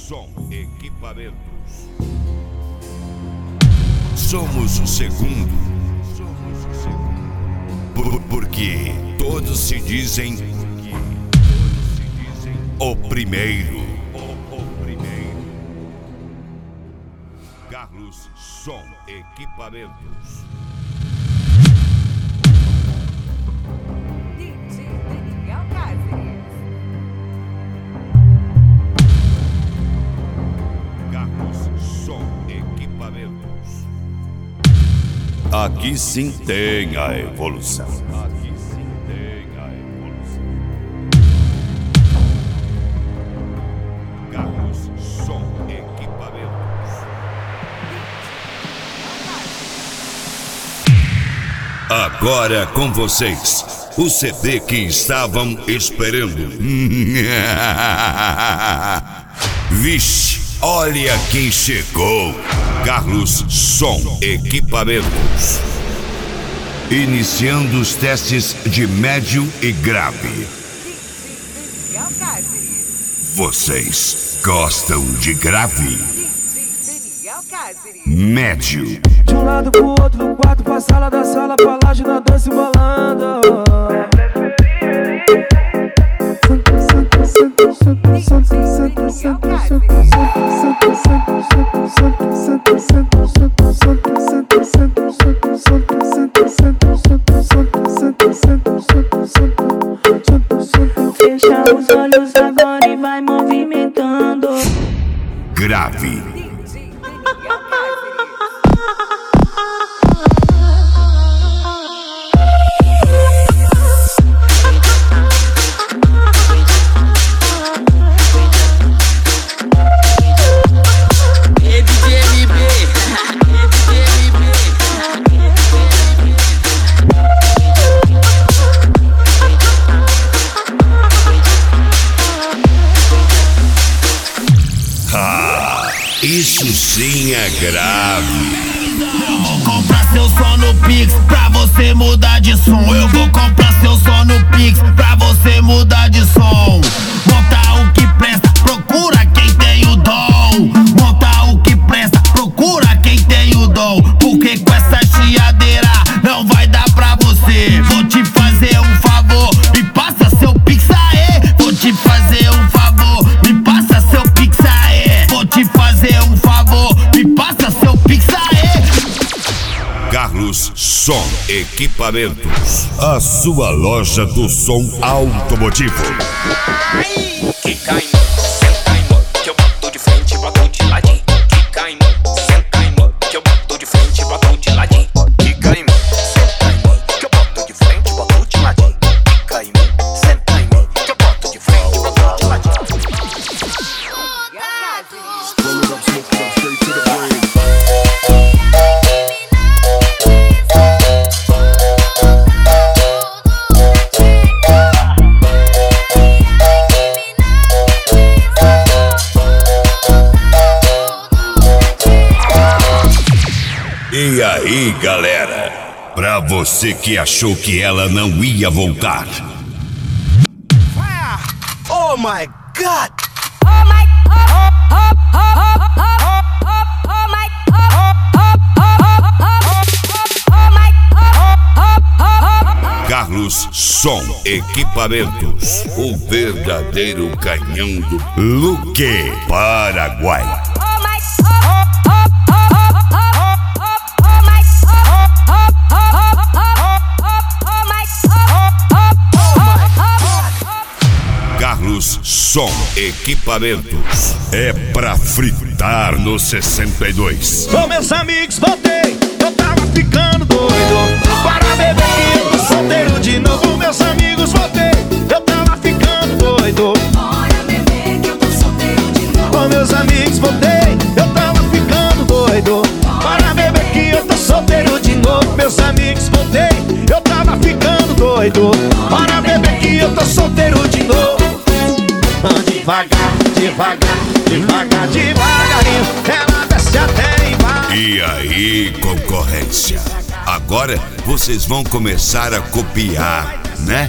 Som Equipamentos. Somos o segundo. Porque todos se dizem o primeiro. Carlos Som Equipamentos. Aqui sim tem a evolução. Aqui sim tem a evolução. Carlos Som Equipamentos. Agora com vocês, o CD que estavam esperando. Vixe, olha quem chegou. Carlos Som Equipamentos. Iniciando os testes de médio e grave. Vocês gostam de grave? Médio. De um lado pro outro, do quarto pra sala, da sala pra laje, na dança e bolando. Fecha os olhos agora e vai movimentando. Grave. Isso sim é grave. Eu vou comprar seu som no Pix pra você mudar de som. Eu vou comprar seu som no Pix pra você mudar de som. Monta o que presta, procura quem tem o dom. Monta o que presta, procura quem tem o dom. Porque com essa chiadeira não vai dar pra você. Vou te fazer um favor, me passa seu Pix aí. Vou te fazer um favor, me passa seu Pix aí. Vou te fazer um favor, me passa seu Pix aí. Carlos Som Equipamentos. A sua loja do som automotivo. Quica em mão, senta em mão, que eu boto de frente, boto de ladinho. Quica em mão, senta em mão, que eu boto de frente, boto de ladinho. Quica em mão, senta em mão, que eu boto de frente, boto de ladinho. Quica em mão, senta em mão, que eu boto de frente, boto de ladinho. E aí, galera? Pra você que achou que ela não ia voltar. Oh my God! Oh my, Carlos Som Equipamentos. O verdadeiro canhão do Luque, Paraguai. Carlos Som Equipamentos. É pra fritar no 62. Ô meus amigos, voltei, eu tava ficando doido. Para beber que eu tô solteiro de novo. Meus amigos, voltei, eu tava ficando doido. bora beber que eu tô solteiro de novo. Ô meus amigos, voltei, eu tava ficando doido. Para beber que eu tô solteiro de novo. Meus amigos, voltei, eu tava ficando doido. Para beber que eu tô solteiro de novo. Devagar, devagar, devagar, devagarinho, ela desce até embaixo. E aí, concorrência? Agora vocês vão começar a copiar né?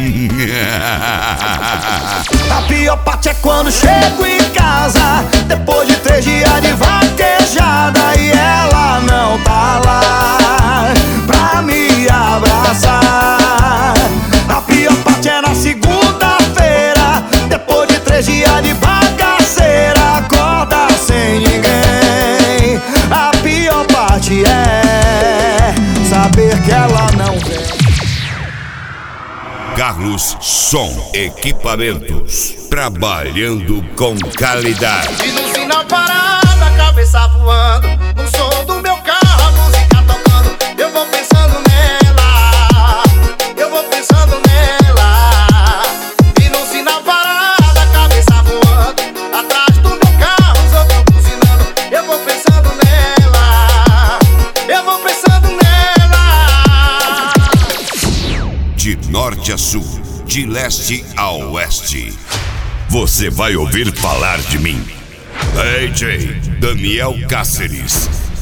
A pior parte é quando chego em casa, depois de 3 dias de vaquejada, e ela não tá lá pra me abraçar. A pior parte é na segunda-feira, depois de 3 dias de bagaceira, acorda sem ninguém. A pior parte é saber que ela não vem. Carlos Som Equipamentos, trabalhando com qualidade. E no sinal parada, cabeça voando, no som do meu carro, a música tocando. Eu vou pensando nela, eu vou pensando nela. E no sinal parada, cabeça voando, atrás do meu carro, os outros buzinando. Eu vou pensando nela, eu vou pensando nela. De norte a sul, de leste a oeste, você vai ouvir falar de mim. DJ Daniel Cáceres.